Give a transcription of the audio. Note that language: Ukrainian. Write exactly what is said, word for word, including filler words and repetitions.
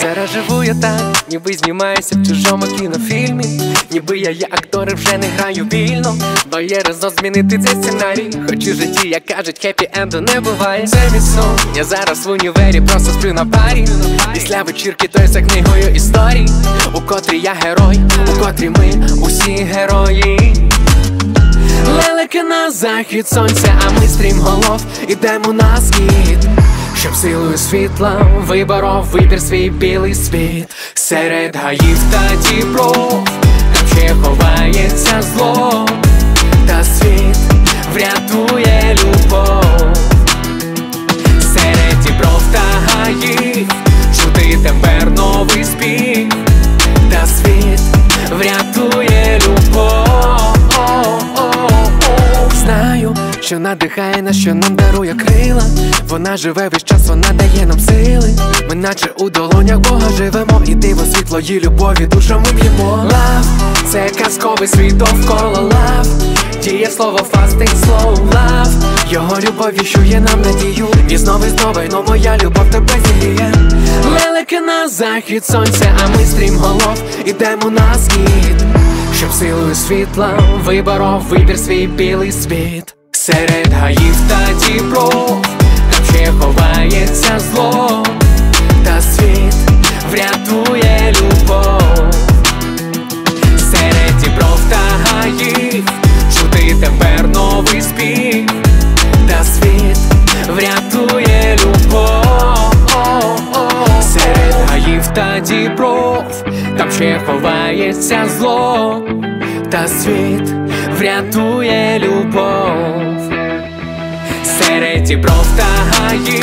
Зараз живу я так, ніби знімаюся в чужому кінофільмі. Ніби я є актор і вже не граю вільно, бо є резон змінити цей сценарій. Хоч у житті, як кажуть, хеппі-енду не буває. Це мій сон, я зараз в універі, просто сплю на парі. Після вечірки той за книгою історій, у котрій я герой, у котрій ми усі герої. Лелеки на захід сонця, а ми стрімголов ідемо на схід, щоб силою світла виборов вибір свій білий світ. Серед гаїв та дібров, там ще ховається зло, та світ врятує любов. Серед дібров та гаїв чути тепер новий спів, та світ врятує любов. Знаю, що надихає нас, що нам дарує крила. Вона живе весь час, вона дає нам сили. Ми наче у долонях Бога живемо, і диво світлої любові душами б'ємо. Love – це казковий світ довкола. Love – діє слово fasting slow. Love – його любов віщує нам надію, і знову і знову, но моя любов тебе зігріє. Лелеки на захід сонця, а ми стрімголов ідемо на схід, щоб силою світла виборов вибір свій білий світ. Серед гаїв та дібров, там ще ховається зло, та світ врятує любов. Серед дібров та гаїв чути тепер новий спів, та світ врятує любов. Серед гаїв та дібров, там ще ховається зло, та світ врятує любов. Серед дібров та гаїв